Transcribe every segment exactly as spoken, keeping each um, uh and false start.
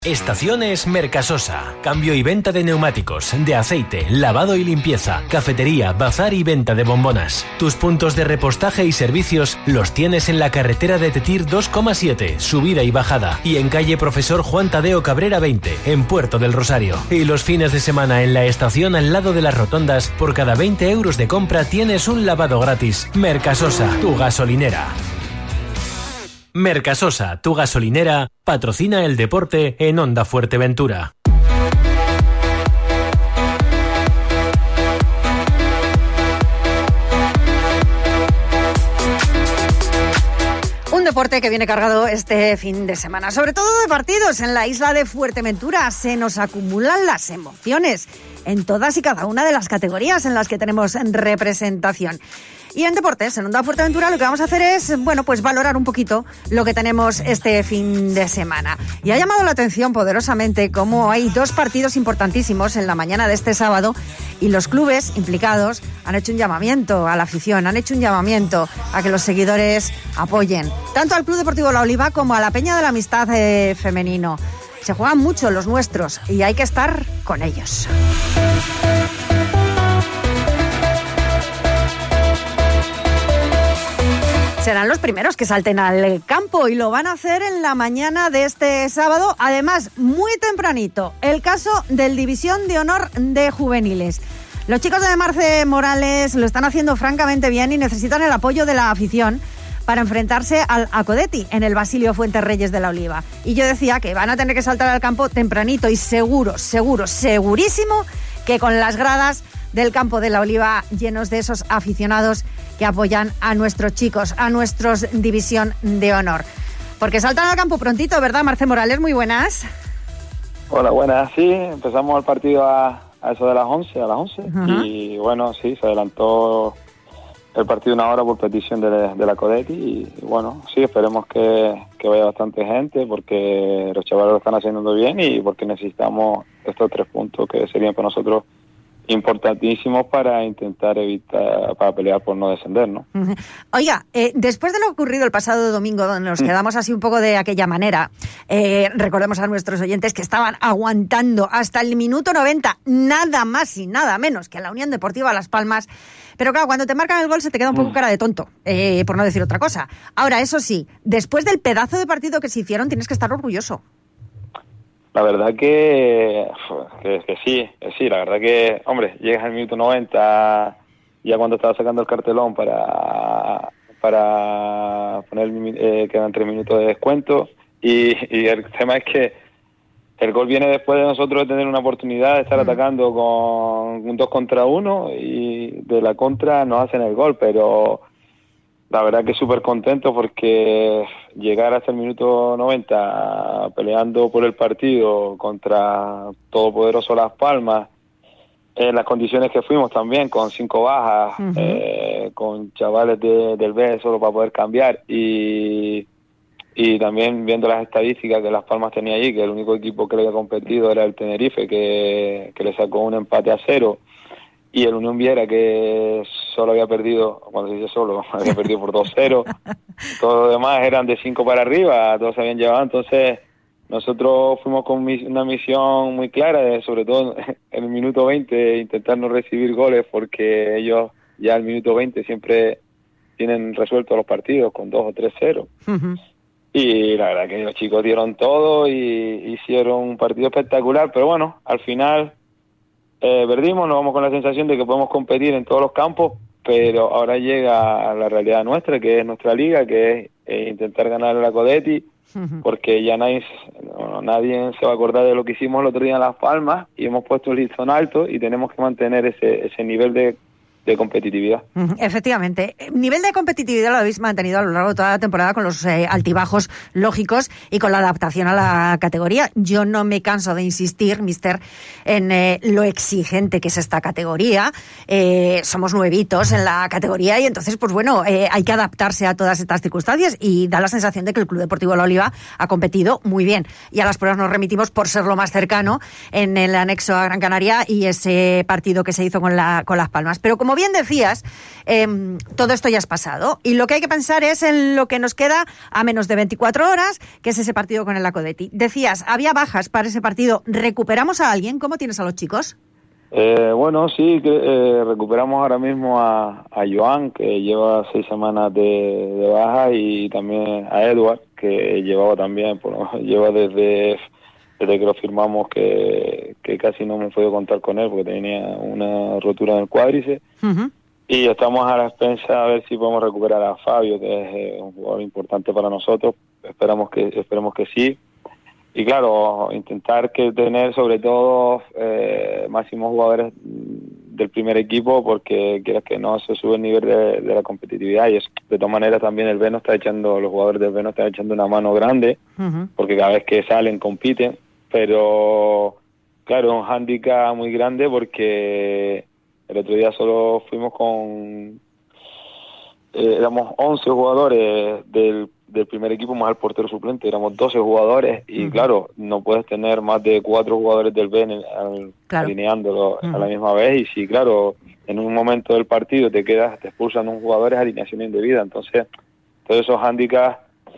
Estaciones Mercasosa. Cambio y venta de neumáticos, de aceite, lavado y limpieza, cafetería, bazar y venta de bombonas. Tus puntos de repostaje y servicios los tienes en la carretera de Tetir dos coma siete, subida y bajada, y en calle Profesor Juan Tadeo Cabrera veinte, en Puerto del Rosario. Y los fines de semana en la estación al lado de las rotondas, por cada veinte euros de compra tienes un lavado gratis. Mercasosa, tu gasolinera. Mercasosa, tu gasolinera, patrocina el deporte en Onda Fuerteventura. Un deporte que viene cargado este fin de semana, sobre todo de partidos en la isla de Fuerteventura. Se nos acumulan las emociones en todas y cada una de las categorías en las que tenemos representación. Y en Deportes, en Onda Fuerteventura, lo que vamos a hacer es, bueno, pues valorar un poquito lo que tenemos este fin de semana. Y ha llamado la atención poderosamente cómo hay dos partidos importantísimos en la mañana de este sábado y los clubes implicados han hecho un llamamiento a la afición, han hecho un llamamiento a que los seguidores apoyen tanto al Club Deportivo La Oliva como a la Peña de la Amistad eh, Femenino. Se juegan mucho los nuestros y hay que estar con ellos. Serán los primeros que salten al campo y lo van a hacer en la mañana de este sábado, además muy tempranito. El caso del División de Honor de Juveniles. Los chicos de Marce Morales lo están haciendo francamente bien y necesitan el apoyo de la afición para enfrentarse al Acodeti en el Basilio Fuenterreyes de La Oliva. Y yo decía que van a tener que saltar al campo tempranito y seguro, seguro, segurísimo que con las gradas del campo de La Oliva llenos de esos aficionados que apoyan a nuestros chicos, a nuestros División de Honor. Porque saltan al campo prontito, ¿verdad, Marce Morales? Muy buenas. Hola, buenas. Sí, empezamos el partido a, a eso de las once, a las once. Uh-huh. Y bueno, sí, se adelantó el partido una hora por petición de, de la Codetti. Y, y bueno, sí, esperemos que, que vaya bastante gente porque los chavales lo están haciendo bien y porque necesitamos estos tres puntos que serían para nosotros importantísimos para intentar evitar, para pelear por no descender, ¿no? Oiga, eh, después de lo ocurrido el pasado domingo, donde nos quedamos así un poco de aquella manera, eh, recordemos a nuestros oyentes que estaban aguantando hasta el minuto noventa, nada más y nada menos que a la Unión Deportiva Las Palmas, pero claro, cuando te marcan el gol se te queda un poco cara de tonto, eh, por no decir otra cosa. Ahora, eso sí, después del pedazo de partido que se hicieron, tienes que estar orgulloso. La verdad que, que, que sí, que sí, la verdad que, hombre, llegas al minuto noventa, ya cuando estaba sacando el cartelón para para poner, eh, quedan tres minutos de descuento, y, y el tema es que el gol viene después de nosotros tener una oportunidad de estar mm. atacando con un dos contra uno, y de la contra nos hacen el gol, pero la verdad que súper contento porque llegar hasta el minuto noventa peleando por el partido contra todopoderoso Las Palmas, en las condiciones que fuimos también, con cinco bajas, uh-huh. eh, con chavales de, del B solo para poder cambiar, y, y también viendo las estadísticas que Las Palmas tenía allí, que el único equipo que le había competido era el Tenerife, que, que le sacó un empate a cero, y el Unión Viera, que solo había perdido, cuando se dice solo, había perdido por dos cero. Todos los demás eran de cinco para arriba, todos se habían llevado. Entonces, nosotros fuimos con una misión muy clara, de, sobre todo en el minuto veinte, intentar no recibir goles, porque ellos ya al minuto veinte siempre tienen resueltos los partidos con dos o tres cero. Uh-huh. Y la verdad que los chicos dieron todo y hicieron un partido espectacular, pero bueno, al final Eh, perdimos, nos vamos con la sensación de que podemos competir en todos los campos, pero ahora llega la realidad nuestra, que es nuestra liga, que es eh, intentar ganar a la Codetti, uh-huh. porque ya nadie, no, nadie se va a acordar de lo que hicimos el otro día en Las Palmas, y hemos puesto el listón alto y tenemos que mantener ese, ese nivel de de competitividad. Efectivamente. Nivel de competitividad lo habéis mantenido a lo largo de toda la temporada con los eh, altibajos lógicos y con la adaptación a la categoría. Yo no me canso de insistir, mister, en eh, lo exigente que es esta categoría. Eh, somos nuevitos en la categoría y entonces, pues bueno, eh, hay que adaptarse a todas estas circunstancias, y da la sensación de que el Club Deportivo La Oliva ha competido muy bien. Y a las pruebas nos remitimos por ser lo más cercano en el anexo a Gran Canaria y ese partido que se hizo con, la, con Las Palmas. Pero como como bien decías, eh, todo esto ya es pasado y lo que hay que pensar es en lo que nos queda a menos de veinticuatro horas, que es ese partido con el Acodetti. Decías, había bajas para ese partido. ¿Recuperamos a alguien? ¿Cómo tienes a los chicos? Eh, bueno, sí, que, eh, recuperamos ahora mismo a, a Joan, que lleva seis semanas de, de baja, y también a Edward, que llevaba también, bueno, lleva desde, desde que lo firmamos que, que casi no hemos podido contar con él porque tenía una rotura en el cuádriceps. Uh-huh. Y estamos a la expensa a ver si podemos recuperar a Fabio, que es eh, un jugador importante para nosotros. Esperamos que, esperemos que sí. Y claro, intentar que tener sobre todo eh, máximos jugadores del primer equipo, porque quieras que no se sube el nivel de, de la competitividad, y eso, de todas maneras también el Beno está echando, los jugadores del Beno están echando una mano grande, uh-huh. porque cada vez que salen compiten, pero claro, un hándicap muy grande porque el otro día solo fuimos con, eh, éramos once jugadores del del primer equipo más el portero suplente, éramos doce jugadores y uh-huh. claro, no puedes tener más de cuatro jugadores del B N al, claro. alineándolo uh-huh. a la misma vez, y si claro, en un momento del partido te quedas, te expulsan un jugador, es alineación indebida. Entonces todos esos hándicaps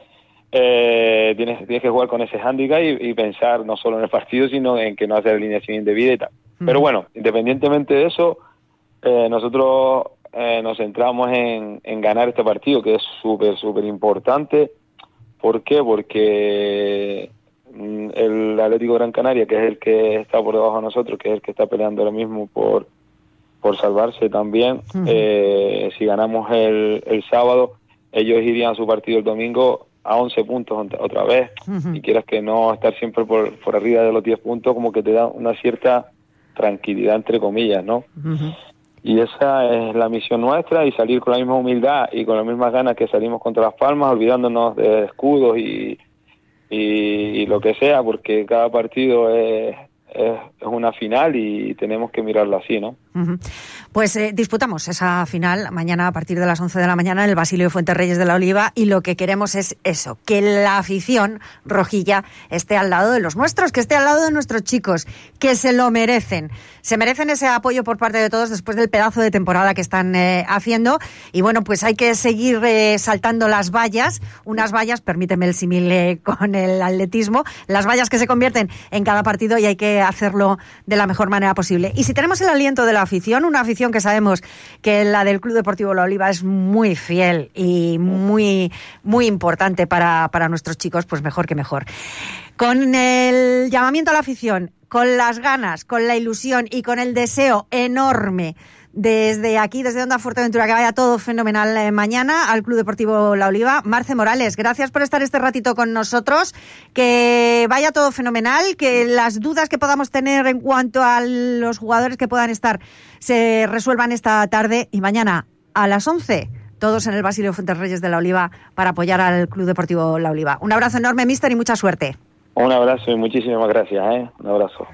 eh, tienes, tienes que jugar con ese hándicap y, y pensar no solo en el partido, sino en que no hace alineación indebida y tal. Uh-huh. Pero bueno, independientemente de eso, eh, nosotros Eh, nos centramos en, en ganar este partido, que es súper, súper importante. ¿Por qué? Porque mm, el Atlético Gran Canaria, que es el que está por debajo de nosotros, que es el que está peleando ahora mismo por, por salvarse también, uh-huh. eh, si ganamos el, el sábado, ellos irían a su partido el domingo a once puntos otra vez, uh-huh. y quieras que no, estar siempre por, por arriba de los diez puntos, como que te da una cierta tranquilidad, entre comillas, ¿no? Uh-huh. Y esa es la misión nuestra, y salir con la misma humildad y con las mismas ganas que salimos contra Las Palmas, olvidándonos de escudos y, y, y lo que sea, porque cada partido es, es, es una final y tenemos que mirarlo así, ¿no? Uh-huh. Pues eh, disputamos esa final mañana a partir de las once de la mañana en el Basilio Fuenterreyes de la Oliva, y lo que queremos es eso, que la afición rojilla esté al lado de los nuestros, que esté al lado de nuestros chicos, que se lo merecen. Se merecen ese apoyo por parte de todos después del pedazo de temporada que están eh, haciendo, y bueno, pues hay que seguir eh, saltando las vallas, unas vallas, permíteme el símil eh, con el atletismo, las vallas que se convierten en cada partido, y hay que hacerlo de la mejor manera posible. Y si tenemos el aliento de la afición, una afición que sabemos que la del Club Deportivo La Oliva es muy fiel y muy, muy importante para, para nuestros chicos, pues mejor que mejor. Con el llamamiento a la afición, con las ganas, con la ilusión y con el deseo enorme desde aquí, desde Onda Fuerteventura, que vaya todo fenomenal eh, mañana al Club Deportivo La Oliva. Marce Morales, gracias por estar este ratito con nosotros, que vaya todo fenomenal, que las dudas que podamos tener en cuanto a los jugadores que puedan estar se resuelvan esta tarde, y mañana a las once todos en el Basilio Fuenterreyes de La Oliva para apoyar al Club Deportivo La Oliva. Un abrazo enorme, míster, y mucha suerte. Un abrazo y muchísimas gracias, ¿eh? Un abrazo.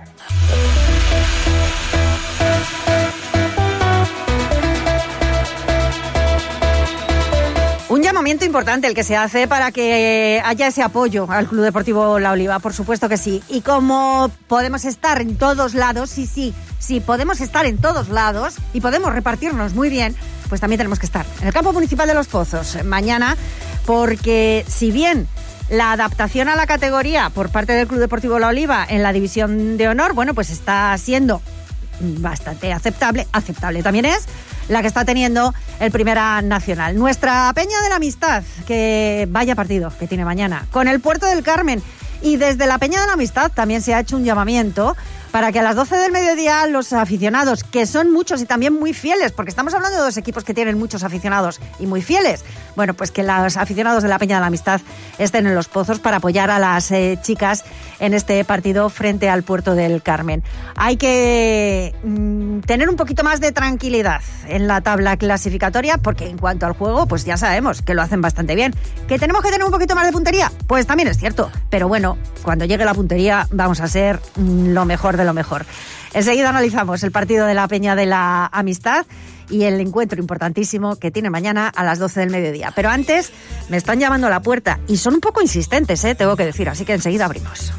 Un llamamiento importante el que se hace para que haya ese apoyo al Club Deportivo La Oliva, por supuesto que sí. Y como podemos estar en todos lados, sí, sí, sí, podemos estar en todos lados y podemos repartirnos muy bien, pues también tenemos que estar en el campo municipal de Los Pozos mañana, porque si bien la adaptación a la categoría por parte del Club Deportivo La Oliva en la División de Honor, bueno, pues está siendo bastante aceptable, aceptable también es la que está teniendo el Primera Nacional. Nuestra Peña de la Amistad, que vaya partido que tiene mañana, con el Puerto del Carmen. Y desde la Peña de la Amistad también se ha hecho un llamamiento para que a las doce del mediodía los aficionados, que son muchos y también muy fieles, porque estamos hablando de dos equipos que tienen muchos aficionados y muy fieles, bueno, pues que los aficionados de la Peña de la Amistad estén en Los Pozos para apoyar a las eh, chicas en este partido frente al Puerto del Carmen. Hay que mmm, tener un poquito más de tranquilidad en la tabla clasificatoria, porque en cuanto al juego, pues ya sabemos que lo hacen bastante bien. ¿Que tenemos que tener un poquito más de puntería? Pues también es cierto, pero bueno, cuando llegue la puntería vamos a ser mmm, lo mejor de lo mejor. Enseguida analizamos el partido de la Peña de la Amistad y el encuentro importantísimo que tiene mañana a las doce del mediodía. Pero antes me están llamando a la puerta y son un poco insistentes, ¿eh? Tengo que decir, así que enseguida abrimos.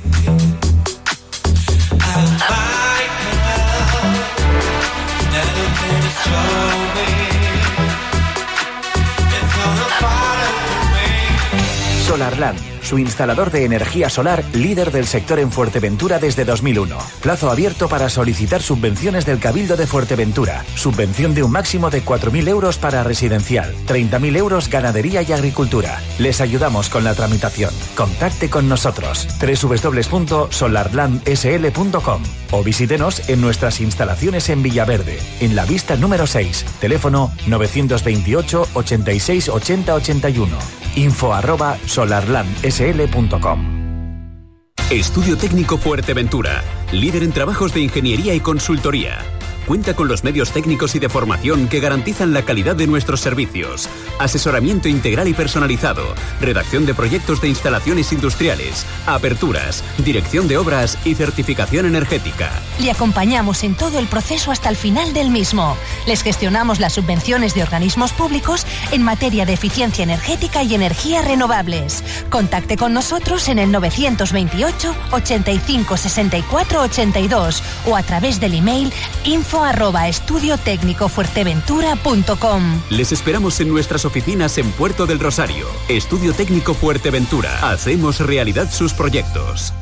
Solarland, su instalador de energía solar líder del sector en Fuerteventura desde dos mil uno. Plazo abierto para solicitar subvenciones del Cabildo de Fuerteventura. Subvención de un máximo de cuatro mil euros para residencial, treinta mil euros ganadería y agricultura. Les ayudamos con la tramitación. Contacte con nosotros. doble u doble u doble u punto solarland s l punto com o visítenos en nuestras instalaciones en Villaverde, en la Vista número seis. Teléfono novecientos veintiocho, ochenta y seis, ochenta, ochenta y uno. Info arroba solarland s l punto com. Estudio Técnico Fuerteventura, líder en trabajos de ingeniería y consultoría. Cuenta con los medios técnicos y de formación que garantizan la calidad de nuestros servicios. Asesoramiento integral y personalizado, redacción de proyectos de instalaciones industriales, aperturas, dirección de obras y certificación energética. Le acompañamos en todo el proceso hasta el final del mismo. Les gestionamos las subvenciones de organismos públicos en materia de eficiencia energética y energías renovables. Contacte con nosotros en el novecientos veintiocho, ochenta y cinco, sesenta y cuatro, ochenta y dos o a través del email info arroba estudio técnico fuerteventura punto com. Les esperamos en nuestras oficinas en Puerto del Rosario. Estudio Técnico Fuerteventura. Hacemos realidad sus proyectos.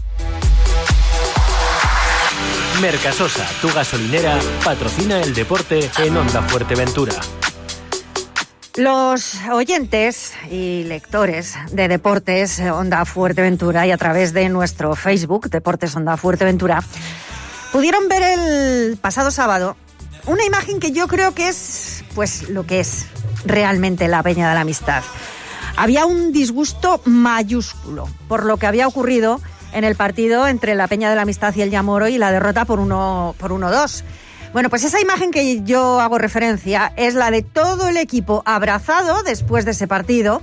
Mercasosa, tu gasolinera, patrocina el deporte en Onda Fuerteventura. Los oyentes y lectores de Deportes Onda Fuerteventura y a través de nuestro Facebook, Deportes Onda Fuerteventura, pudieron ver el pasado sábado una imagen que yo creo que es, pues, lo que es realmente la Peña de la Amistad. Había un disgusto mayúsculo por lo que había ocurrido en el partido entre la Peña de la Amistad y el Yamoro y la derrota por uno por uno dos. Bueno, pues esa imagen que yo hago referencia es la de todo el equipo abrazado después de ese partido.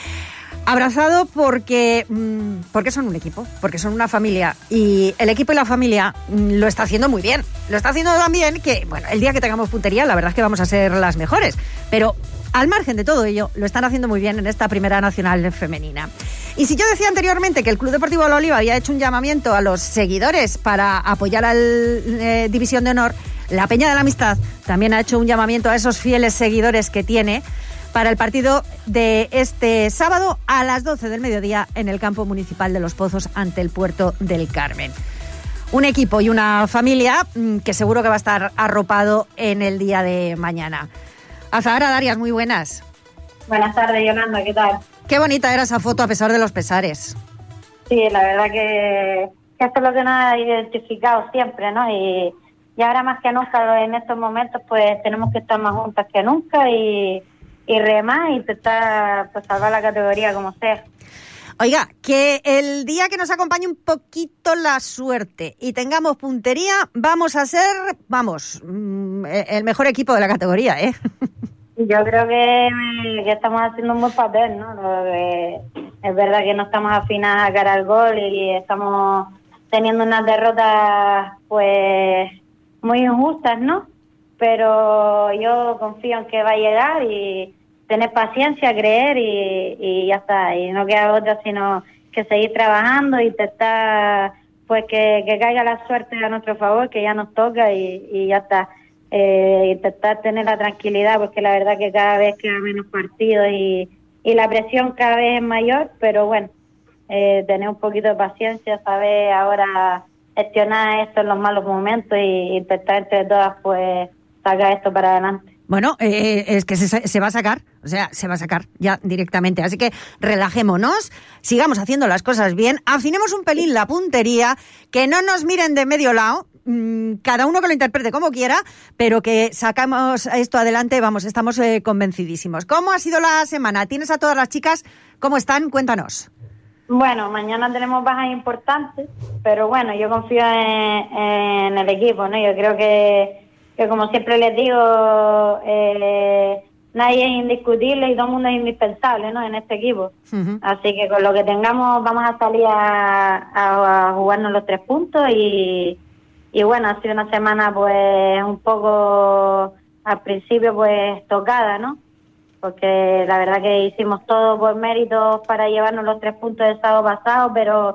Abrazado porque, porque son un equipo, porque son una familia. Y el equipo y la familia lo está haciendo muy bien. Lo está haciendo tan bien que, bueno, el día que tengamos puntería, la verdad es que vamos a ser las mejores. Pero al margen de todo ello, lo están haciendo muy bien en esta Primera Nacional femenina. Y si yo decía anteriormente que el Club Deportivo La Oliva había hecho un llamamiento a los seguidores para apoyar al eh, División de Honor, la Peña de la Amistad también ha hecho un llamamiento a esos fieles seguidores que tiene para el partido de este sábado a las doce del mediodía en el campo municipal de Los Pozos ante el Puerto del Carmen. Un equipo y una familia que seguro que va a estar arropado en el día de mañana. Azahara Darias, muy buenas. Buenas tardes, Yolanda, ¿qué tal? Qué bonita era esa foto a pesar de los pesares. Sí, la verdad que, que esto es lo que nos ha identificado siempre, ¿no? Y, y ahora más que nunca en estos momentos pues tenemos que estar más juntas que nunca y y remar y intentar pues, salvar la categoría como sea. Oiga, que el día que nos acompañe un poquito la suerte y tengamos puntería, vamos a ser, vamos, el mejor equipo de la categoría, ¿eh? Yo creo que, que estamos haciendo un buen papel, ¿no? Lo que, es verdad que no estamos afinadas a cara al gol y estamos teniendo unas derrotas, pues, muy injustas, ¿no? Pero yo confío en que va a llegar y tener paciencia, creer y, y ya está. Y no queda otra sino que seguir trabajando y intentar pues que, que caiga la suerte a nuestro favor, que ya nos toca y, y ya está. Eh, intentar tener la tranquilidad, porque la verdad que cada vez queda menos partidos y, y la presión cada vez es mayor, pero bueno, eh, tener un poquito de paciencia, saber ahora gestionar esto en los malos momentos y intentar entre todas pues sacar esto para adelante. Bueno, eh, es que se, se va a sacar, o sea, se va a sacar ya directamente. Así que relajémonos, sigamos haciendo las cosas bien, afinemos un pelín la puntería, que no nos miren de medio lado, mmm, cada uno que lo interprete como quiera, pero que sacamos esto adelante, vamos, estamos eh, convencidísimos. ¿Cómo ha sido la semana? ¿Tienes a todas las chicas? ¿Cómo están? Cuéntanos. Bueno, mañana tenemos bajas importantes, pero bueno, yo confío en, en el equipo, ¿no? Yo creo que que como siempre les digo, eh, nadie es indiscutible y todo el mundo es indispensable, ¿no? En este equipo. Uh-huh. Así que con lo que tengamos vamos a salir a, a, a jugarnos los tres puntos y, y bueno, ha sido una semana pues un poco al principio pues tocada, ¿no? Porque la verdad que hicimos todo por méritos para llevarnos los tres puntos del sábado pasado, pero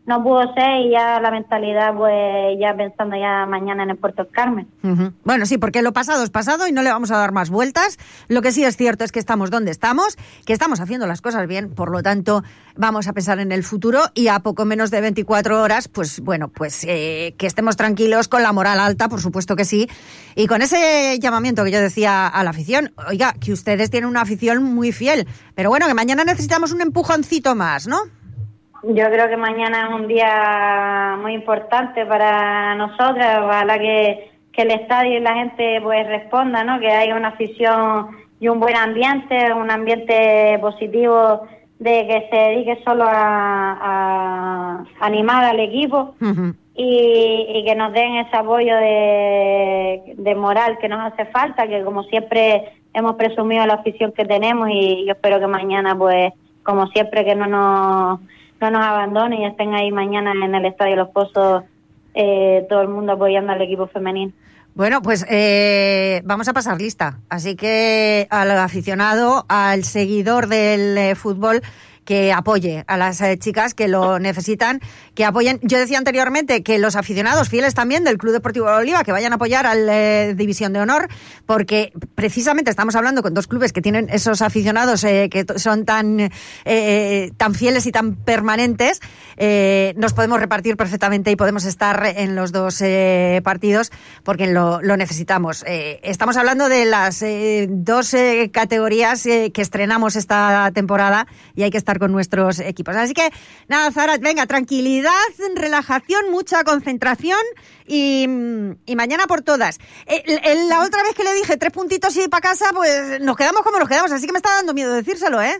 no pudo ser, y ya la mentalidad, pues ya pensando ya mañana en el Puerto del Carmen. Uh-huh. Bueno, sí, porque lo pasado es pasado y no le vamos a dar más vueltas. Lo que sí es cierto es que estamos donde estamos, que estamos haciendo las cosas bien, por lo tanto vamos a pensar en el futuro, y a poco menos de veinticuatro horas, pues bueno, pues eh, que estemos tranquilos, con la moral alta, por supuesto que sí, y con ese llamamiento que yo decía a la afición. Oiga, que ustedes tienen una afición muy fiel, pero bueno, que mañana necesitamos un empujoncito más, ¿no? Yo creo que mañana es un día muy importante para nosotras. Ojalá que, que el estadio y la gente pues responda, ¿no? Que haya una afición y un buen ambiente, un ambiente positivo, de que se dedique solo a, a animar al equipo. Uh-huh. y, y que nos den ese apoyo de, de moral que nos hace falta, que como siempre hemos presumido la afición que tenemos, y yo espero que mañana, pues como siempre, que no nos no nos abandonen y estén ahí mañana en el Estadio Los Pozos, eh, todo el mundo apoyando al equipo femenino. Bueno, pues eh, vamos a pasar lista. Así que al aficionado, al seguidor del eh, fútbol, que apoye a las eh, chicas que lo necesitan, que apoyen. Yo decía anteriormente que los aficionados fieles también del Club Deportivo La Oliva, que vayan a apoyar al eh, División de Honor, porque precisamente estamos hablando con dos clubes que tienen esos aficionados eh, que t- son tan eh, tan fieles y tan permanentes. Eh, nos podemos repartir perfectamente y podemos estar en los dos eh, partidos, porque lo, lo necesitamos. Eh, estamos hablando de las eh, dos eh, categorías eh, que estrenamos esta temporada, y hay que estar con nuestros equipos. Así que, nada, Zara, venga, tranquilidad, relajación, mucha concentración, y, y mañana por todas. Eh, el, la otra vez que le dije tres puntitos y para casa, pues nos quedamos como nos quedamos, así que me está dando miedo decírselo, ¿eh?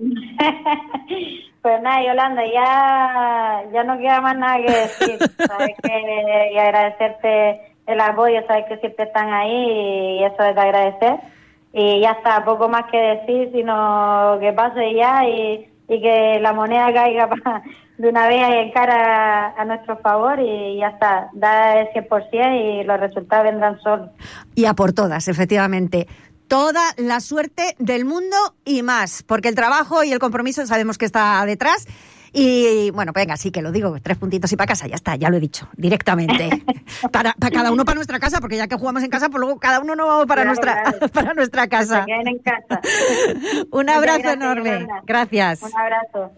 Pues nada, Yolanda, ya, ya no queda más nada que decir. Sabes que, y agradecerte el apoyo, sabes que siempre están ahí, y eso es de agradecer. Y ya está, poco más que decir, sino que pase ya, y y que la moneda caiga pa, de una vez en cara a, a nuestro favor, y ya está, da el cien por ciento y los resultados vendrán solos. Y a por todas, efectivamente. Toda la suerte del mundo y más, porque el trabajo y el compromiso sabemos que está detrás. Y bueno, venga, sí que lo digo, tres puntitos y para casa, ya está, ya lo he dicho, directamente. Para, para cada uno para nuestra casa, porque ya que jugamos en casa, pues luego cada uno no vamos para, claro, nuestra, claro. para nuestra casa. Que se queden en casa. Un abrazo gracias, enorme. Yolanda. Gracias. Un abrazo.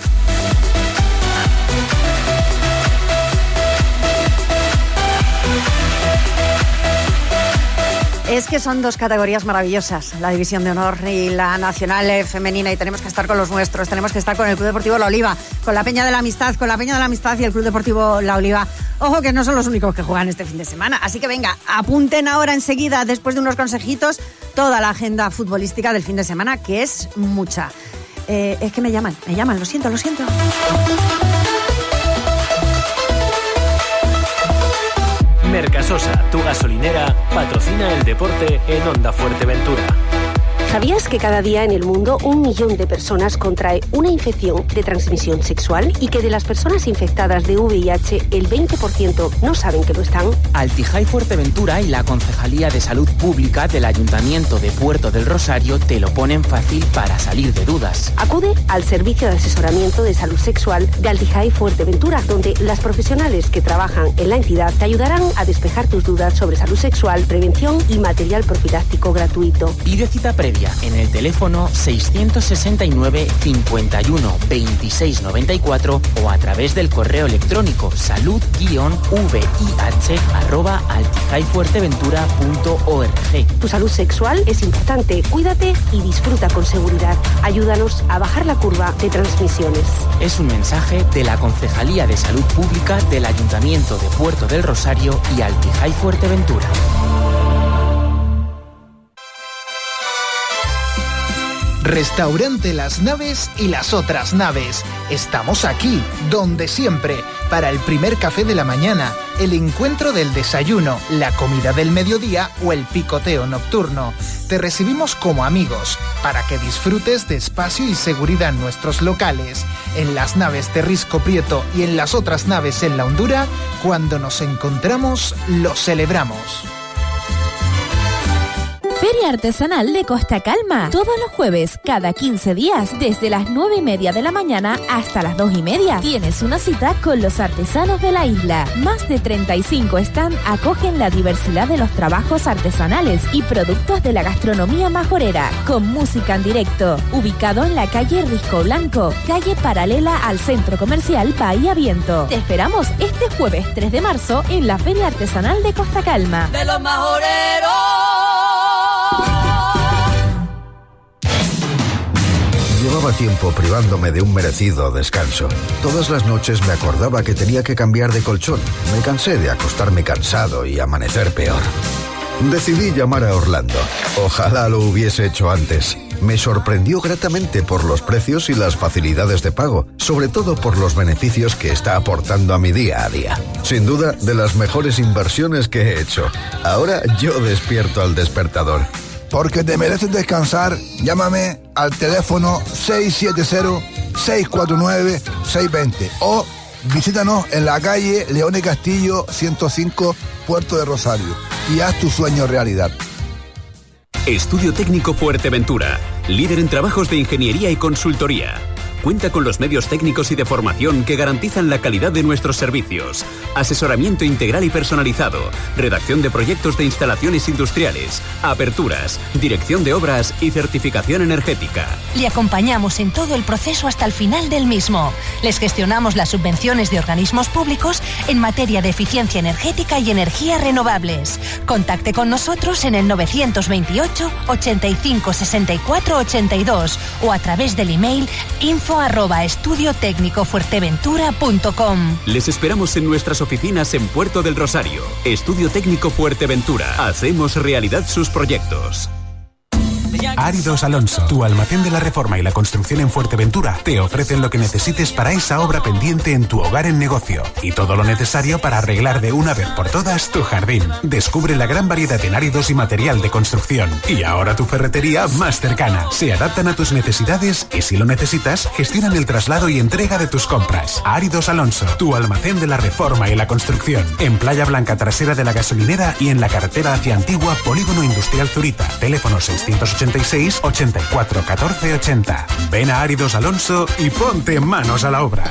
Es que son dos categorías maravillosas, la División de Honor y la Nacional Femenina, y tenemos que estar con los nuestros, tenemos que estar con el Club Deportivo La Oliva, con la Peña de la Amistad, con la Peña de la Amistad y el Club Deportivo La Oliva. Ojo, que no son los únicos que juegan este fin de semana, así que venga, apunten ahora enseguida, después de unos consejitos, toda la agenda futbolística del fin de semana, que es mucha. Eh, es que me llaman, me llaman, lo siento, lo siento. Mercasosa, tu gasolinera, patrocina el deporte en Onda Fuerteventura. ¿Sabías que cada día en el mundo un millón de personas contrae una infección de transmisión sexual, y que de las personas infectadas de V I H el veinte por ciento no saben que lo están? Altijai Fuerteventura y la Concejalía de Salud Pública del Ayuntamiento de Puerto del Rosario te lo ponen fácil para salir de dudas. Acude al servicio de asesoramiento de salud sexual de Altijai Fuerteventura, donde las profesionales que trabajan en la entidad te ayudarán a despejar tus dudas sobre salud sexual, prevención y material profiláctico gratuito. Pide cita previa en el teléfono seiscientos sesenta y nueve, cincuenta y uno, veintiséis noventa y cuatro o a través del correo electrónico salud guión V I H arroba altijaifuerteventura punto org. Tu salud sexual es importante, cuídate y disfruta con seguridad. Ayúdanos a bajar la curva de transmisiones. Es un mensaje de la Concejalía de Salud Pública del Ayuntamiento de Puerto del Rosario y Altijai Fuerteventura. Restaurante Las Naves y las otras naves. Estamos aquí, donde siempre, para el primer café de la mañana, el encuentro del desayuno, la comida del mediodía o el picoteo nocturno. Te recibimos como amigos, para que disfrutes de espacio y seguridad en nuestros locales, en Las Naves de Risco Prieto y en las otras naves en La Hondura. Cuando nos encontramos, lo celebramos. Feria Artesanal de Costa Calma. Todos los jueves, cada quince días, desde las nueve y media de la mañana hasta las dos y media. Tienes una cita con los artesanos de la isla. Más de treinta y cinco stands acogen la diversidad de los trabajos artesanales y productos de la gastronomía majorera, con música en directo. Ubicado en la calle Risco Blanco, calle paralela al Centro Comercial Bahía Viento. Te esperamos este jueves tres de marzo en la Feria Artesanal de Costa Calma. De los majoreros. Llevaba tiempo privándome de un merecido descanso. Todas las noches me acordaba que tenía que cambiar de colchón. Me cansé de acostarme cansado y amanecer peor. Decidí llamar a Orlando. Ojalá lo hubiese hecho antes. Me sorprendió gratamente por los precios y las facilidades de pago, sobre todo por los beneficios que está aportando a mi día a día. Sin duda, de las mejores inversiones que he hecho. Ahora yo despierto al despertador. Porque te mereces descansar, llámame al teléfono seis siete cero, seis cuatro nueve, seis dos cero o visítanos en la calle Leone Castillo ciento cinco, Puerto de Rosario, y haz tu sueño realidad. Estudio Técnico Fuerteventura, líder en trabajos de ingeniería y consultoría. Cuenta con los medios técnicos y de formación que garantizan la calidad de nuestros servicios. Asesoramiento integral y personalizado, redacción de proyectos de instalaciones industriales, aperturas, dirección de obras y certificación energética. Le acompañamos en todo el proceso hasta el final del mismo. Les gestionamos las subvenciones de organismos públicos en materia de eficiencia energética y energías renovables. Contacte con nosotros en el novecientos veintiocho, ochenta y cinco, sesenta y cuatro, ochenta y dos o a través del email info arroba estudio técnico fuerteventura punto com. Les esperamos en nuestras oficinas en Puerto del Rosario. Estudio Técnico Fuerteventura. Hacemos realidad sus proyectos. Áridos Alonso, tu almacén de la reforma y la construcción en Fuerteventura, te ofrecen lo que necesites para esa obra pendiente en tu hogar en negocio y todo lo necesario para arreglar de una vez por todas tu jardín. Descubre la gran variedad en áridos y material de construcción. Y ahora tu ferretería más cercana. Se adaptan a tus necesidades y si lo necesitas, gestionan el traslado y entrega de tus compras. Áridos Alonso, tu almacén de la reforma y la construcción. En Playa Blanca, trasera de la gasolinera y en la carretera hacia Antigua, Polígono Industrial Zurita. Teléfono seiscientos ochenta y seis, ochenta y cuatro, catorce, ochenta. Ven a Áridos Alonso y ponte manos a la obra.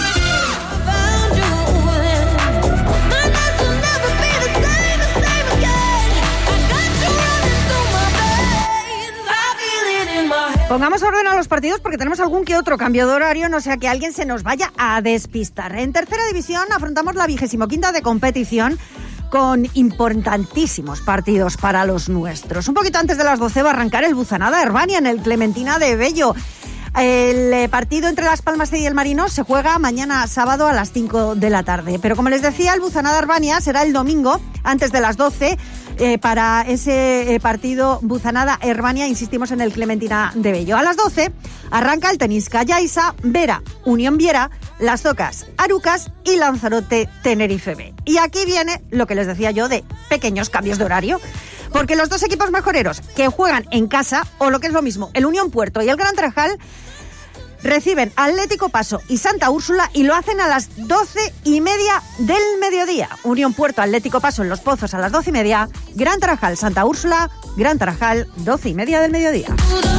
Pongamos orden a los partidos porque tenemos algún que otro cambio de horario, no sea que alguien se nos vaya a despistar. En tercera división afrontamos la vigésimo quinta de competición con importantísimos partidos para los nuestros. Un poquito antes de las doce va a arrancar el Buzanada Herbania en el Clementina de Bello. El partido entre Las Palmas y el Marino se juega mañana sábado a las cinco de la tarde. Pero como les decía, el Buzanada Herbania será el domingo antes de las doce. Eh, para ese eh, partido Buzanada Herbania, insistimos, en el Clementina de Bello. A las doce arranca el Tenis Callaiza, Vera, Unión Viera, Las Docas, Arucas y Lanzarote Tenerife B. Y aquí viene lo que les decía yo de pequeños cambios de horario, porque los dos equipos mejoreros que juegan en casa, o lo que es lo mismo, el Unión Puerto y el Gran Trajal, reciben Atlético Paso y Santa Úrsula y lo hacen a las doce y media del mediodía. Unión Puerto, Atlético Paso en Los Pozos a las doce y media. Gran Tarajal, Santa Úrsula, Gran Tarajal, doce y media del mediodía.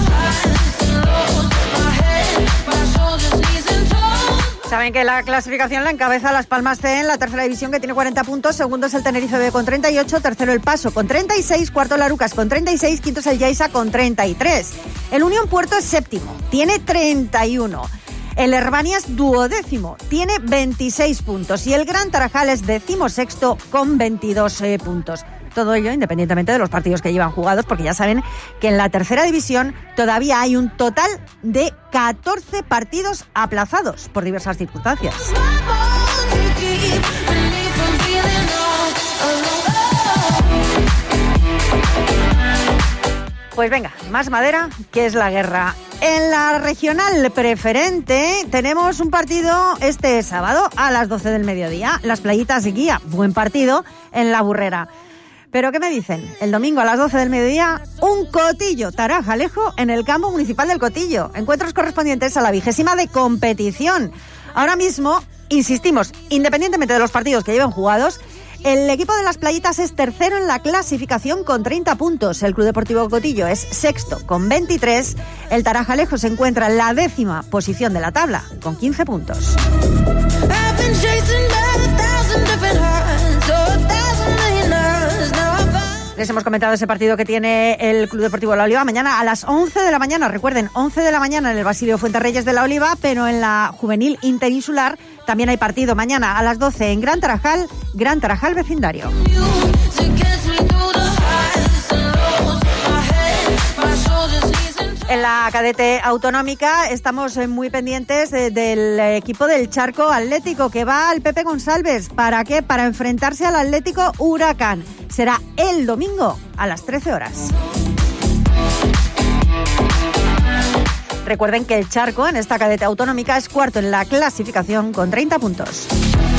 Saben que la clasificación la encabeza Las Palmas C en la tercera división, que tiene cuarenta puntos. Segundo es el Tenerife B con treinta y ocho. Tercero el Paso con treinta y seis. Cuarto el Arucas con treinta y seis. Quinto es el Yaiza con treinta y tres. El Unión Puerto es séptimo, tiene treinta y uno. El Herbania es duodécimo, tiene veintiséis puntos. Y el Gran Tarajal es decimosexto con veintidós eh, puntos. Todo ello independientemente de los partidos que llevan jugados, porque ya saben que en la tercera división todavía hay un total de catorce partidos aplazados por diversas circunstancias. Pues venga, más madera, que es la guerra. En la regional preferente tenemos un partido este sábado a las doce del mediodía. Las Playitas y Guía, buen partido en La Burrera. ¿Pero qué me dicen? El domingo a las doce del mediodía, un Cotillo Tarajalejo en el campo municipal del Cotillo. Encuentros correspondientes a la vigésima de competición. Ahora mismo, insistimos, independientemente de los partidos que lleven jugados, el equipo de Las Playitas es tercero en la clasificación con treinta puntos. El Club Deportivo Cotillo es sexto con veintitrés. El Tarajalejo se encuentra en la décima posición de la tabla con quince puntos. Les hemos comentado ese partido que tiene el Club Deportivo La Oliva mañana a las once de la mañana. Recuerden, once de la mañana en el Basilio Fuenterreyes de La Oliva, pero en la juvenil interinsular también hay partido mañana a las doce en Gran Tarajal, Gran Tarajal Vecindario. En la cadete autonómica estamos muy pendientes de, del equipo del Charco Atlético que va al Pepe González. ¿Para qué? Para enfrentarse al Atlético Huracán. Será el domingo a las trece horas. Recuerden que el Charco en esta cadete autonómica es cuarto en la clasificación con treinta puntos.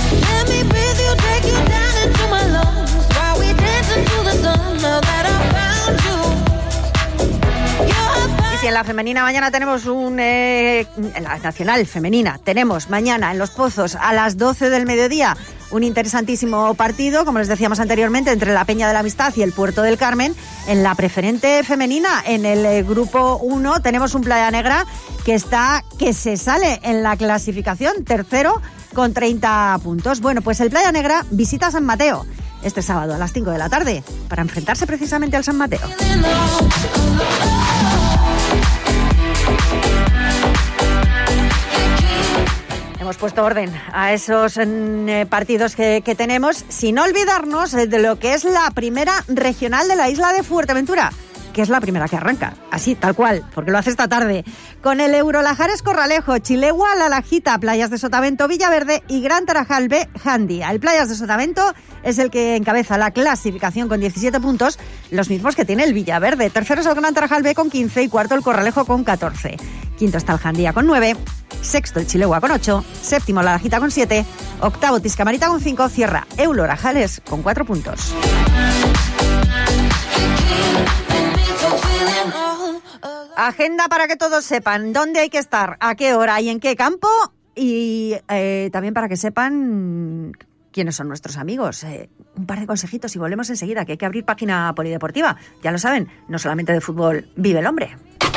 Y si en la femenina mañana tenemos un... Eh, en la nacional femenina tenemos mañana en Los Pozos a las doce del mediodía un interesantísimo partido, como les decíamos anteriormente, entre la Peña de la Amistad y el Puerto del Carmen. En la preferente femenina, en el eh, grupo uno, tenemos un Playa Negra que está, que se sale en la clasificación, tercero con treinta puntos. Bueno, pues el Playa Negra visita San Mateo este sábado a las cinco de la tarde para enfrentarse precisamente al San Mateo. Hemos puesto orden a esos eh, partidos que, que tenemos, sin olvidarnos de lo que es la primera regional de la isla de Fuerteventura, que es la primera que arranca, así, tal cual, porque lo hace esta tarde, con el Eurolajares Corralejo, Chilegua, La Lajita, Playas de Sotavento, Villaverde y Gran Tarajal B, Jandía. El Playas de Sotavento es el que encabeza la clasificación con diecisiete puntos, los mismos que tiene el Villaverde. Tercero es el Gran Tarajal B con quince y cuarto el Corralejo con catorce. Quinto está el Jandía con nueve, sexto el Chilegua con ocho, séptimo La Lajita con siete, octavo Tiscamarita con cinco, cierra Eurolajares con cuatro puntos. Agenda para que todos sepan dónde hay que estar, a qué hora y en qué campo, y eh, también para que sepan quiénes son nuestros amigos. Eh, un par de consejitos y volvemos enseguida, que hay que abrir página polideportiva. Ya lo saben, no solamente de fútbol vive el hombre.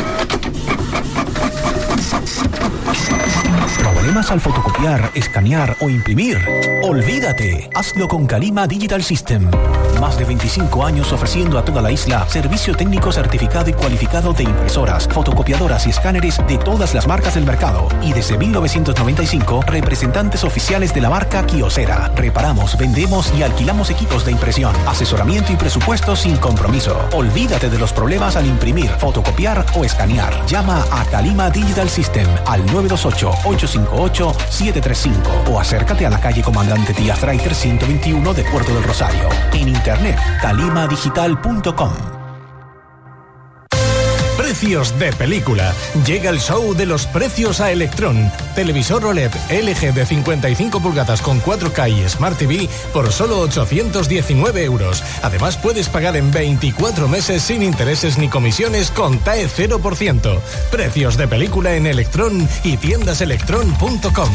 ¿Problemas al fotocopiar, escanear o imprimir? ¡Olvídate! Hazlo con Calima Digital System. Más de veinticinco años ofreciendo a toda la isla servicio técnico certificado y cualificado de impresoras, fotocopiadoras y escáneres de todas las marcas del mercado. Y desde mil novecientos noventa y cinco, representantes oficiales de la marca Kyocera. Reparamos, vendemos y alquilamos equipos de impresión, asesoramiento y presupuesto sin compromiso. Olvídate de los problemas al imprimir, fotocopiar o escanear. Llama a Calima Digital System al nueve dos ocho, ocho cinco ocho, siete tres cinco o acércate a la calle Comandante Díaz Reiter ciento veintiuno de Puerto del Rosario. En internet, calima digital punto com. Precios de película. Llega el show de los precios a Electron. Televisor O L E D L G de cincuenta y cinco pulgadas con cuatro K y Smart T V por solo ochocientos diecinueve euros. Además puedes pagar en veinticuatro meses sin intereses ni comisiones con T A E cero por ciento. Precios de película en Electron y tiendas electron punto com.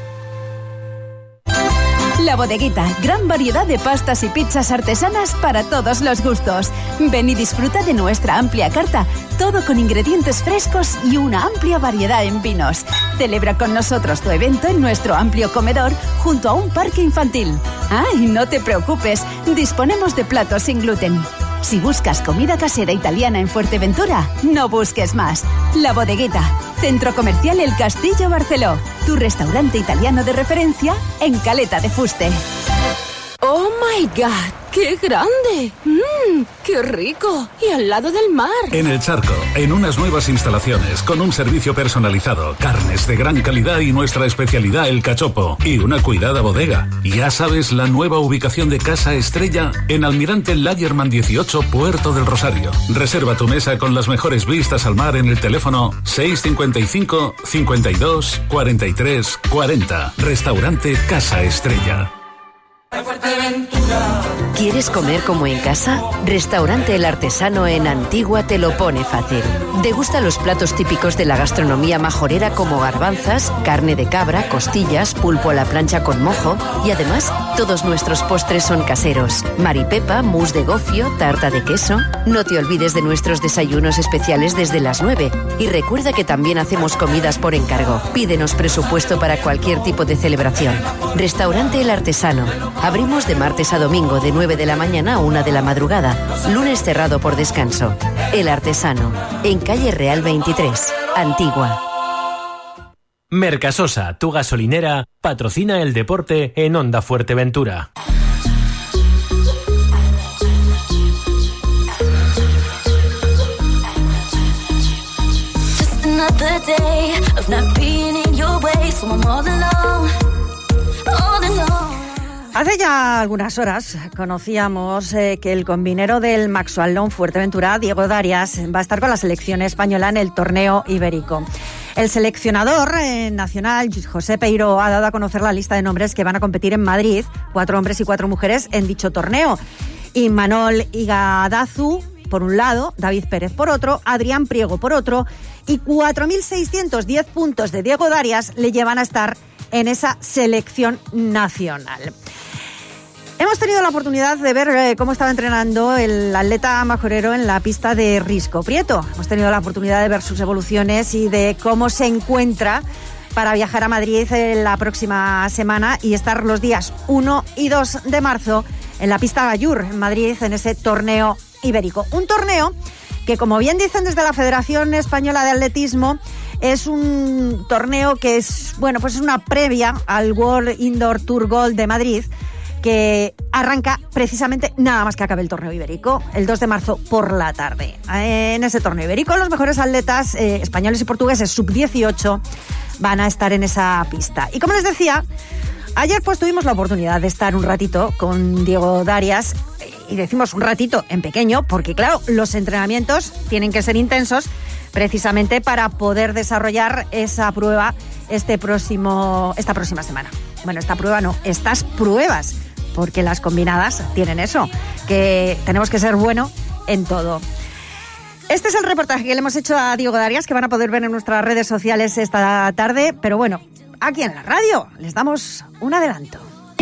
La Bodeguita, gran variedad de pastas y pizzas artesanas para todos los gustos. Ven y disfruta de nuestra amplia carta, todo con ingredientes frescos y una amplia variedad en vinos. Celebra con nosotros tu evento en nuestro amplio comedor junto a un parque infantil. Ah, y no te preocupes, disponemos de platos sin gluten. Si buscas comida casera italiana en Fuerteventura, no busques más. La Bodeguita, Centro Comercial El Castillo Barceló, tu restaurante italiano de referencia en Caleta de Fuste. ¡Oh, my God! ¡Qué grande! ¡Mmm! ¡Qué rico! Y al lado del mar. En El Charco, en unas nuevas instalaciones, con un servicio personalizado, carnes de gran calidad y nuestra especialidad, el cachopo, y una cuidada bodega. Ya sabes, la nueva ubicación de Casa Estrella en Almirante Layerman dieciocho, Puerto del Rosario. Reserva tu mesa con las mejores vistas al mar en el teléfono seis cinco cinco, cincuenta y dos, cuarenta y tres, cuarenta. Restaurante Casa Estrella. Fuerteventura. ¿Quieres comer como en casa? Restaurante El Artesano en Antigua te lo pone fácil. Degusta los platos típicos de la gastronomía majorera como garbanzas, carne de cabra, costillas, pulpo a la plancha con mojo y además todos nuestros postres son caseros. Maripepa, mousse de gofio, tarta de queso. No te olvides de nuestros desayunos especiales desde las nueve y recuerda que también hacemos comidas por encargo. Pídenos presupuesto para cualquier tipo de celebración. Restaurante El Artesano. Abrimos de martes a domingo de nueve de la mañana a una de la madrugada. Lunes cerrado por descanso. El Artesano. En calle Real veintitrés, Antigua. Mercasosa, tu gasolinera, patrocina el deporte en Onda Fuerteventura. Just another day of not being in your way, so I'm all alone, all alone. Hace ya algunas horas conocíamos eh, que el combinero del Maxwell Fuerteventura, Diego Darias, va a estar con la selección española en el torneo ibérico. El seleccionador eh, nacional, José Peiro, ha dado a conocer la lista de nombres que van a competir en Madrid, cuatro hombres y cuatro mujeres en dicho torneo. Imanol Igadazu, por un lado, David Pérez por otro, Adrián Priego por otro, y cuatro mil seiscientos diez puntos de Diego Darias le llevan a estar en esa selección nacional. Hemos tenido la oportunidad de ver eh, cómo estaba entrenando el atleta majorero en la pista de Risco Prieto. Hemos tenido la oportunidad de ver sus evoluciones y de cómo se encuentra para viajar a Madrid eh, la próxima semana y estar los días uno y dos de marzo en la pista Gallur, en Madrid, en ese torneo ibérico. Un torneo que, como bien dicen desde la Federación Española de Atletismo, es un torneo que es, bueno, pues es una previa al World Indoor Tour Gold de Madrid, que arranca precisamente nada más que acabe el torneo ibérico, el dos de marzo por la tarde. En ese torneo ibérico, los mejores atletas eh, españoles y portugueses sub dieciocho van a estar en esa pista. Y como les decía, ayer pues tuvimos la oportunidad de estar un ratito con Diego Darias, y decimos un ratito en pequeño, porque claro, los entrenamientos tienen que ser intensos precisamente para poder desarrollar esa prueba este próximo, esta próxima semana. Bueno, esta prueba no, estas pruebas, porque las combinadas tienen eso, que tenemos que ser bueno en todo. Este es el reportaje que le hemos hecho a Diego Darias, que van a poder ver en nuestras redes sociales esta tarde, pero bueno, aquí en la radio les damos un adelanto.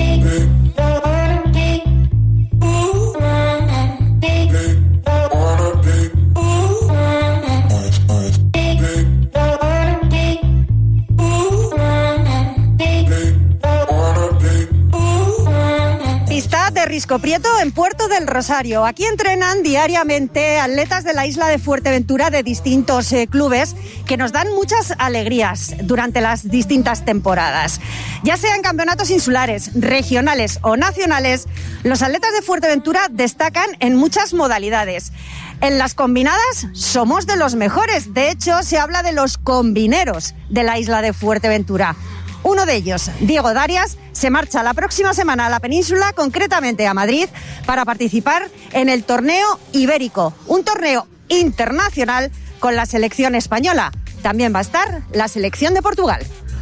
Pista de Risco Prieto en Puerto del Rosario. Aquí entrenan diariamente atletas de la isla de Fuerteventura de distintos eh, clubes que nos dan muchas alegrías durante las distintas temporadas. Ya sean campeonatos insulares, regionales o nacionales, los atletas de Fuerteventura destacan en muchas modalidades. En las combinadas somos de los mejores. De hecho, se habla de los combineros de la isla de Fuerteventura. Uno de ellos, Diego Darias, se marcha la próxima semana a la península, concretamente a Madrid, para participar en el torneo ibérico, un torneo internacional con la selección española. También va a estar la selección de Portugal.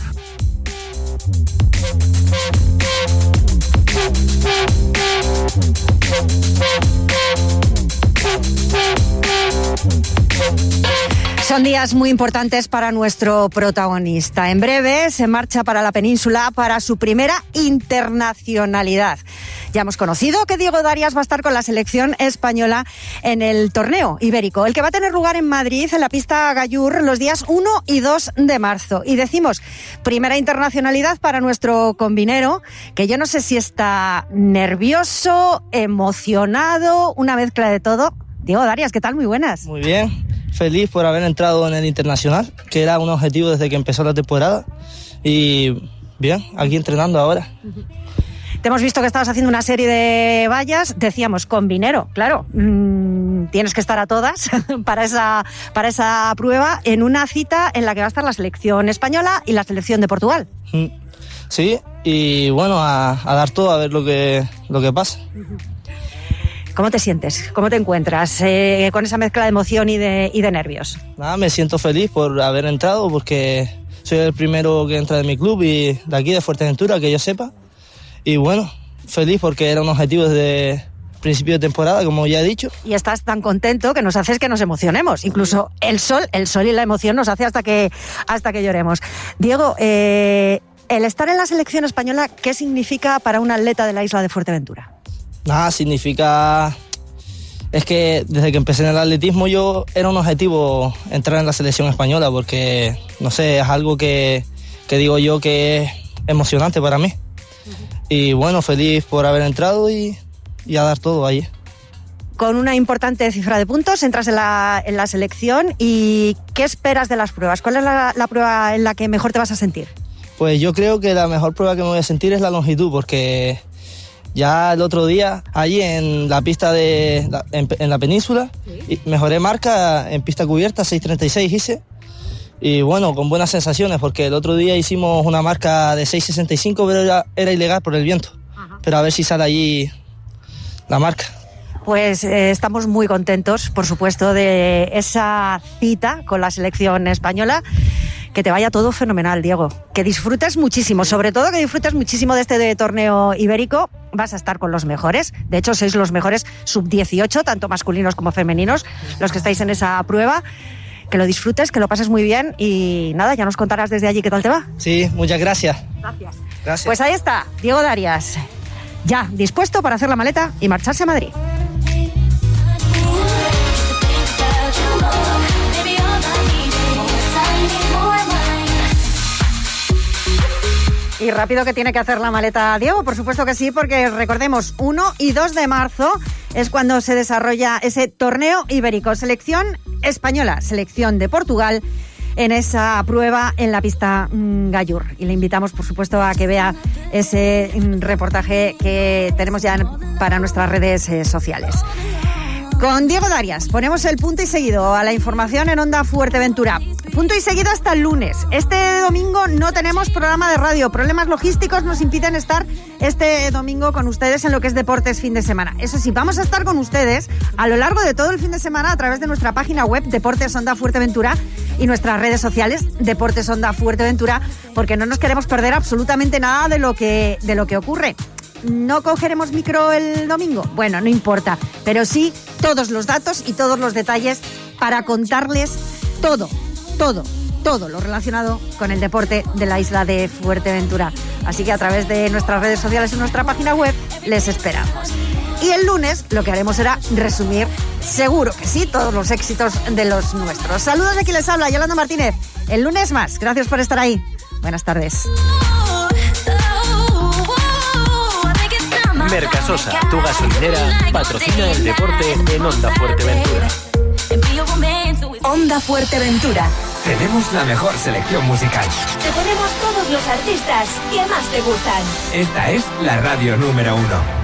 Son días muy importantes para nuestro protagonista. En breve se marcha para la península para su primera internacionalidad. Ya hemos conocido que Diego Darias va a estar con la selección española en el torneo ibérico, el que va a tener lugar en Madrid, en la pista Gallur, los días uno y dos de marzo. Y decimos, primera internacionalidad para nuestro combinero, que yo no sé si está nervioso, emocionado, una mezcla de todo. Diego Darias, ¿qué tal? Muy buenas. Muy bien, feliz por haber entrado en el internacional, que era un objetivo desde que empezó la temporada. Y bien, aquí entrenando ahora. Te hemos visto que estabas haciendo una serie de vallas, decíamos, combinero, claro, mmm, tienes que estar a todas para esa, para esa prueba en una cita en la que va a estar la selección española y la selección de Portugal. Sí, y bueno, a, a dar todo, a ver lo que, lo que pasa. ¿Cómo te sientes? ¿Cómo te encuentras eh, con esa mezcla de emoción y de, y de nervios? Nada, me siento feliz por haber entrado, porque soy el primero que entra de mi club y de aquí, de Fuerteventura, que yo sepa. Y bueno, feliz porque era un objetivo desde principio de temporada, como ya he dicho. Y estás tan contento que nos haces que nos emocionemos. Incluso el sol, el sol y la emoción nos hace hasta que, hasta que lloremos. Diego, eh, el estar en la selección española, ¿qué significa para un atleta de la isla de Fuerteventura? Nada, significa... Es que desde que empecé en el atletismo yo era un objetivo entrar en la selección española porque, no sé, es algo que, que digo yo que es emocionante para mí. Y bueno, feliz por haber entrado y, y a dar todo allí. Con una importante cifra de puntos entras en la, en la selección. ¿Y qué esperas de las pruebas? ¿Cuál es la, la prueba en la que mejor te vas a sentir? Pues yo creo que la mejor prueba que me voy a sentir es la longitud porque... Ya el otro día, allí en la pista de la, en, en la península, ¿sí? Mejoré marca en pista cubierta, seis treinta y seis hice. Y bueno, con buenas sensaciones, porque el otro día hicimos una marca de seis sesenta y cinco, pero era, era ilegal por el viento. Ajá. Pero a ver si sale allí la marca. Pues eh, estamos muy contentos, por supuesto, de esa cita con la selección española. Que te vaya todo fenomenal, Diego. Que disfrutes muchísimo, sobre todo que disfrutes muchísimo de este de torneo ibérico. Vas a estar con los mejores. De hecho, sois los mejores sub dieciocho, tanto masculinos como femeninos, los que estáis en esa prueba. Que lo disfrutes, que lo pases muy bien y nada, ya nos contarás desde allí qué tal te va. Sí, muchas gracias. Gracias. Gracias. Pues ahí está, Diego Darias, ya dispuesto para hacer la maleta y marcharse a Madrid. Y rápido que tiene que hacer la maleta Diego, por supuesto que sí, porque recordemos, uno y dos de marzo es cuando se desarrolla ese torneo ibérico. Selección española, selección de Portugal, en esa prueba en la pista mmm, Gallur. Y le invitamos, por supuesto, a que vea ese mmm, reportaje que tenemos ya para nuestras redes eh, sociales. Con Diego Darias ponemos el punto y seguido a la información en Onda Fuerteventura. Punto y seguido hasta el lunes. Este domingo no tenemos programa de radio. Problemas logísticos nos impiden estar este domingo con ustedes en lo que es Deportes Fin de Semana. Eso sí, vamos a estar con ustedes a lo largo de todo el fin de semana a través de nuestra página web Deportes Onda Fuerteventura y nuestras redes sociales Deportes Onda Fuerteventura, porque no nos queremos perder absolutamente nada de lo que, de lo que ocurre. ¿No cogeremos micro el domingo? Bueno, no importa, pero sí todos los datos y todos los detalles para contarles todo, todo, todo lo relacionado con el deporte de la isla de Fuerteventura. Así que a través de nuestras redes sociales y nuestra página web les esperamos. Y el lunes lo que haremos será resumir, seguro que sí, todos los éxitos de los nuestros. Saludos de quien les habla, Yolanda Martínez. El lunes más. Gracias por estar ahí. Buenas tardes. Mercasosa, tu gasolinera, patrocina el deporte en Onda Fuerteventura. Onda Fuerteventura. Tenemos la mejor selección musical. Te ponemos todos los artistas que más te gustan. Esta es la radio número uno.